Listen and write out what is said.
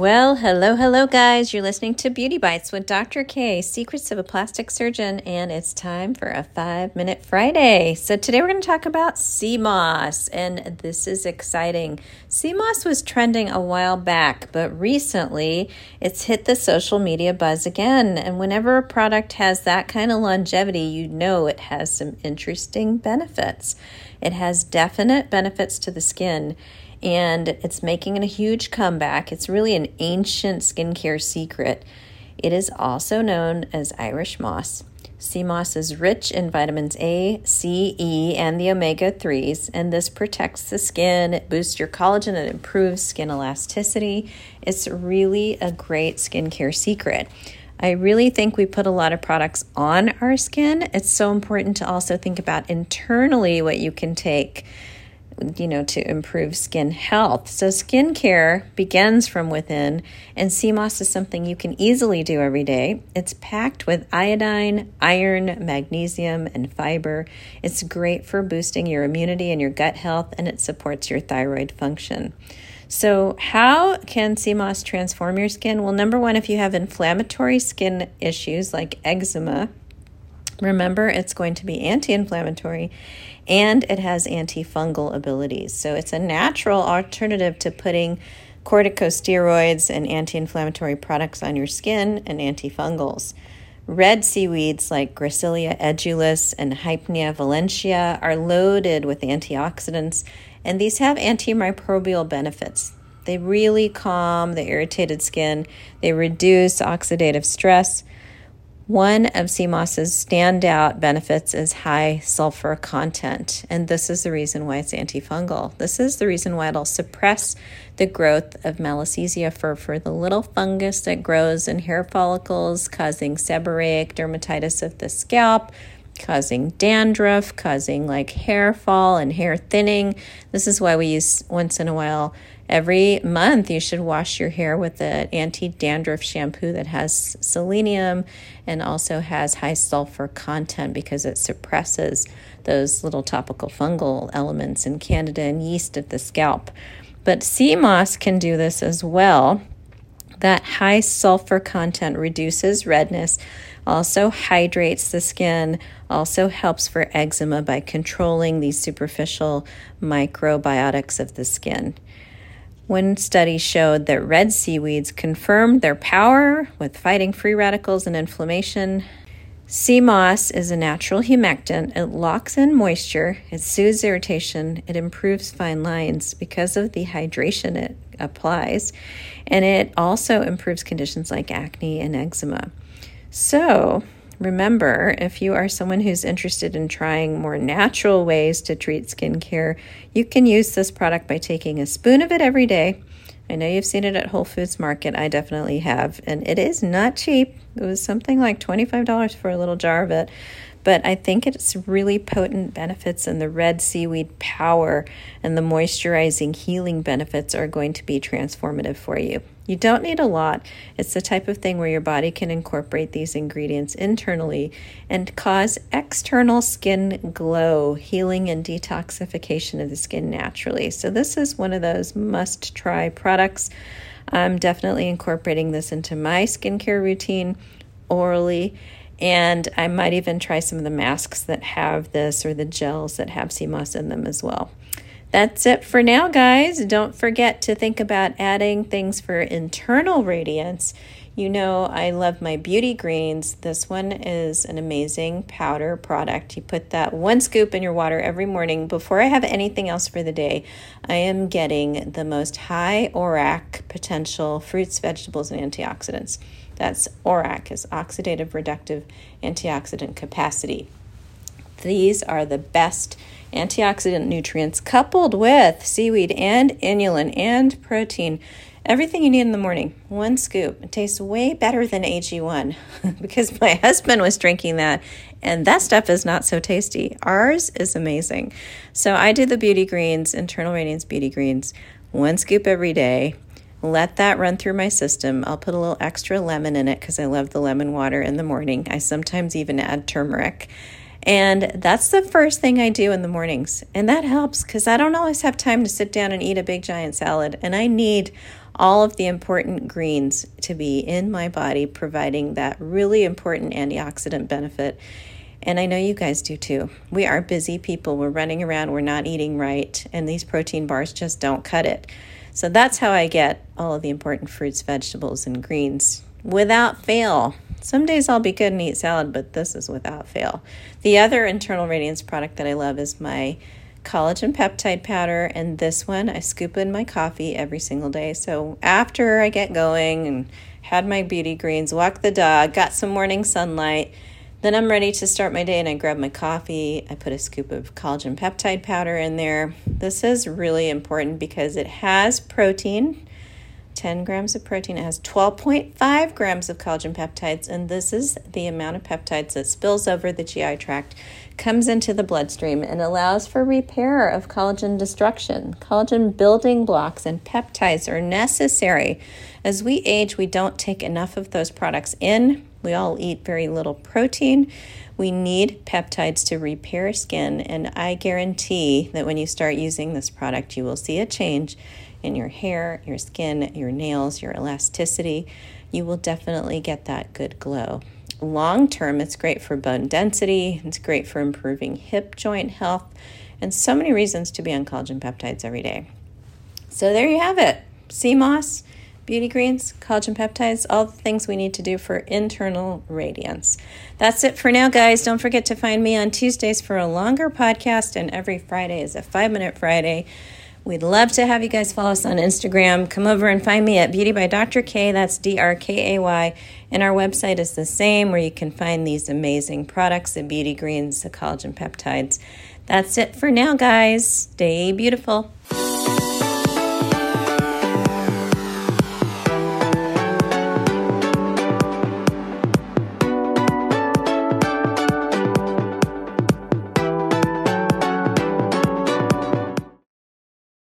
Well, hello, guys. You're listening to Beauty Bites with Dr. K, Secrets of a Plastic Surgeon, and it's time for a 5-Minute Friday. So today we're going to talk about sea moss, and this is exciting. Sea moss was trending a while back, but recently it's hit the social media buzz again. And whenever a product has that kind of longevity, you know it has some interesting benefits. It has definite benefits to the skin, and it's making a huge comeback. It's really an ancient skincare secret. It is also known as Irish moss. Sea moss is rich in vitamins A, C, E, and the omega-3s, and this protects the skin, it boosts your collagen, and improves skin elasticity. It's really a great skincare secret. I really think we put a lot of products on our skin. It's so important to also think about internally what you can take to improve skin health. So skincare begins from within, and sea moss is something you can easily do every day. It's packed with iodine, iron, magnesium, and fiber. It's great for boosting your immunity and your gut health, and it supports your thyroid function. So how can sea moss transform your skin? Well, number one, if you have inflammatory skin issues like eczema, remember, it's going to be anti-inflammatory, and it has antifungal abilities. So it's a natural alternative to putting corticosteroids and anti-inflammatory products on your skin and antifungals. Red seaweeds like Gracillia edulis and Hypnea valencia are loaded with antioxidants, and these have antimicrobial benefits. They really calm the irritated skin. They reduce oxidative stress. One of sea moss's standout benefits is high sulfur content, and this is the reason why it's antifungal. This is the reason why it'll suppress the growth of Malassezia furfur, the little fungus that grows in hair follicles, causing seborrheic dermatitis of the scalp, causing dandruff, causing hair fall and hair thinning. This is why we use once in a while. Every month, you should wash your hair with an anti-dandruff shampoo that has selenium and also has high sulfur content because it suppresses those little topical fungal elements in Candida and yeast of the scalp. But sea moss can do this as well. That high sulfur content reduces redness, also hydrates the skin, also helps for eczema by controlling these superficial microbiotics of the skin. One study showed that red seaweeds confirmed their power with fighting free radicals and inflammation. Sea moss is a natural humectant. It locks in moisture, it soothes irritation, it improves fine lines because of the hydration it applies, and it also improves conditions like acne and eczema. So remember, if you are someone who's interested in trying more natural ways to treat skincare, you can use this product by taking a spoon of it every day. I know you've seen it at Whole Foods Market. I definitely have. And it is not cheap. It was something like $25 for a little jar of it. But I think it's really potent benefits, and the red seaweed power and the moisturizing healing benefits are going to be transformative for you. You don't need a lot. It's the type of thing where your body can incorporate these ingredients internally and cause external skin glow, healing and detoxification of the skin naturally. So this is one of those must-try products. I'm definitely incorporating this into my skincare routine orally. And I might even try some of the masks that have this or the gels that have sea moss in them as well. That's it for now, guys. Don't forget to think about adding things for internal radiance. You know I love my beauty greens. This one is an amazing powder product. You put that 1 scoop in your water every morning. Before I have anything else for the day, I am getting the most high ORAC potential fruits, vegetables, and antioxidants. That's ORAC, is oxidative reductive antioxidant capacity. These are the best antioxidant nutrients coupled with seaweed and inulin and protein. Everything you need in the morning, 1 scoop. It tastes way better than AG1 because my husband was drinking that, and that stuff is not so tasty. Ours is amazing. So I do the beauty greens, Internal Radiance Beauty Greens, 1 scoop every day. Let that run through my system. I'll put a little extra lemon in it because I love the lemon water in the morning. I sometimes even add turmeric. And that's the first thing I do in the mornings. And that helps because I don't always have time to sit down and eat a big giant salad. And I need all of the important greens to be in my body, providing that really important antioxidant benefit. And I know you guys do too. We are busy people. We're running around. We're not eating right. And these protein bars just don't cut it. So that's how I get all of the important fruits, vegetables, and greens without fail. Some days I'll be good and eat salad, but this is without fail. The other Internal Radiance product that I love is my collagen peptide powder. And this one, I scoop in my coffee every single day. So after I get going and had my beauty greens, walk the dog, got some morning sunlight, then I'm ready to start my day and I grab my coffee. I put a scoop of collagen peptide powder in there. This is really important because it has protein, 10 grams of protein. It has 12.5 grams of collagen peptides, and this is the amount of peptides that spills over the GI tract, comes into the bloodstream, and allows for repair of collagen destruction. Collagen building blocks and peptides are necessary. As we age, we don't take enough of those products in. We all eat very little protein. We need peptides to repair skin, and I guarantee that when you start using this product, you will see a change in your hair, your skin, your nails, your elasticity. You will definitely get that good glow. Long term, it's great for bone density. It's great for improving hip joint health, and so many reasons to be on collagen peptides every day. So there you have it. Sea moss, beauty greens, collagen peptides, all the things we need to do for internal radiance. That's it for now, guys. Don't forget to find me on Tuesdays for a longer podcast, and every Friday is a 5-Minute Friday. We'd love to have you guys follow us on Instagram. Come over and find me at Beauty by Dr. K. That's DRKAY. And our website is the same, where you can find these amazing products, the beauty greens, the collagen peptides. That's it for now, guys. Stay beautiful.